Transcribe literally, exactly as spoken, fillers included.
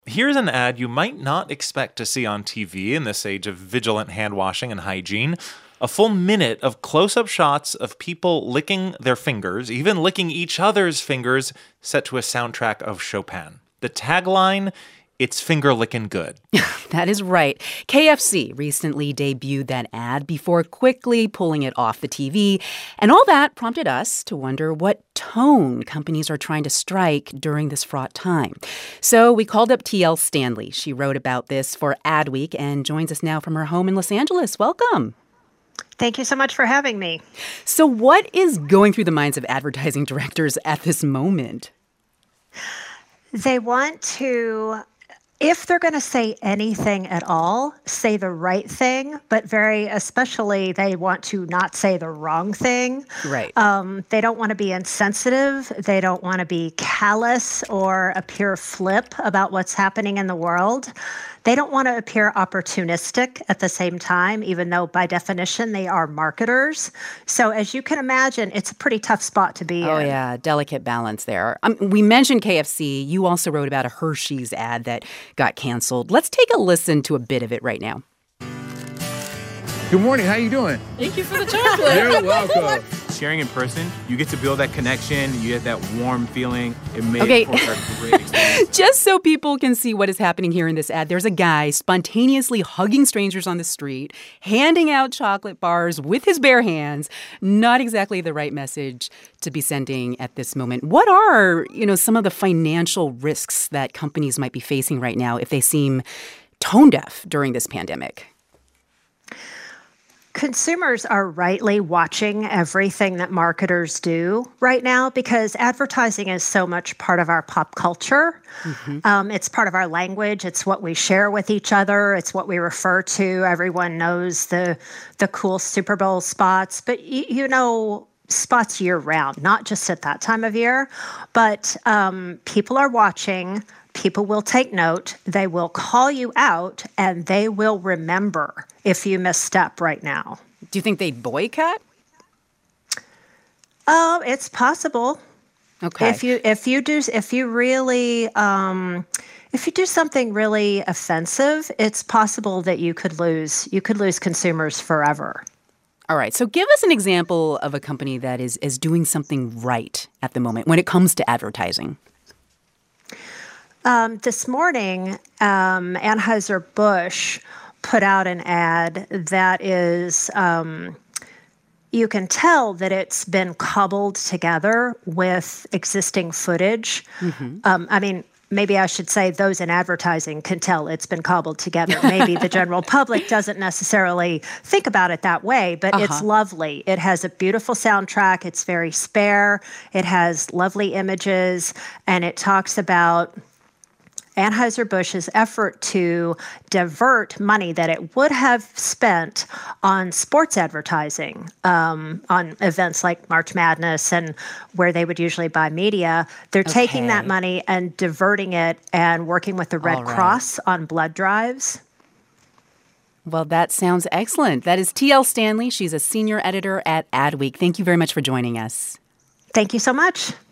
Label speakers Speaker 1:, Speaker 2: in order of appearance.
Speaker 1: Here's an ad you might not expect to see on T V in this age of vigilant hand washing and hygiene. A full minute of close-up shots of people licking their fingers, even licking each other's fingers, set to a soundtrack of Chopin. The tagline, it's finger-licking good.
Speaker 2: That is right. K F C recently debuted that ad before quickly pulling it off the T V. And all that prompted us to wonder what tone companies are trying to strike during this fraught time. So we called up T L Stanley. She wrote about this for Adweek and joins us now from her home in Los Angeles. Welcome.
Speaker 3: Thank you so much for having me.
Speaker 2: So what is going through the minds of advertising directors at this moment?
Speaker 3: They want to, if they're going to say anything at all, say the right thing, but very especially they want to not say the wrong thing.
Speaker 2: Right.
Speaker 3: Um, they don't want to be insensitive. They don't want to be callous or appear flip about what's happening in the world. They don't want to appear opportunistic at the same time, even though by definition they are marketers. So as you can imagine, it's a pretty tough spot to be
Speaker 2: oh,
Speaker 3: in.
Speaker 2: Oh, yeah. Delicate balance there. Um, we mentioned K F C. You also wrote about a Hershey's ad that got canceled. Let's take a listen to a bit of it right now.
Speaker 4: Good morning. How you doing?
Speaker 5: Thank you for the chocolate.
Speaker 4: You're welcome.
Speaker 6: Sharing in person, you get to build that connection. You get that warm feeling. It made
Speaker 2: okay.
Speaker 6: for a great experience.
Speaker 2: Just so people can see what is happening here in this ad, there's a guy spontaneously hugging strangers on the street, handing out chocolate bars with his bare hands. Not exactly the right message to be sending at this moment. What are, you know, some of the financial risks that companies might be facing right now if they seem tone deaf during this pandemic?
Speaker 3: Consumers are rightly watching everything that marketers do right now because advertising is so much part of our pop culture. Mm-hmm. Um, it's part of our language. It's what we share with each other. It's what we refer to. Everyone knows the the cool Super Bowl spots, but y- you know, spots year round, not just at that time of year. But um, people are watching. People will take note, they will call you out, and they will remember if you misstep right now.
Speaker 2: Do you think they'd boycott?
Speaker 3: Oh, it's possible.
Speaker 2: Okay.
Speaker 3: If you if you do if you really um, if you do something really offensive, it's possible that you could lose you could lose consumers forever.
Speaker 2: All right. So give us an example of a company that is is doing something right at the moment when it comes to advertising.
Speaker 3: Um, this morning, um, Anheuser-Busch put out an ad that is, um, you can tell that it's been cobbled together with existing footage. Mm-hmm. Um, I mean, maybe I should say those in advertising can tell it's been cobbled together. Maybe the general public doesn't necessarily think about it that way, but uh-huh. It's lovely. It has a beautiful soundtrack. It's very spare. It has lovely images, and it talks about Anheuser-Busch's effort to divert money that it would have spent on sports advertising, um, on events like March Madness and where they would usually buy media. They're okay. taking that money and diverting it and working with the Red right. Cross on blood drives.
Speaker 2: Well, that sounds excellent. That is T L Stanley. She's a senior editor at Adweek. Thank you very much for joining us.
Speaker 3: Thank you so much.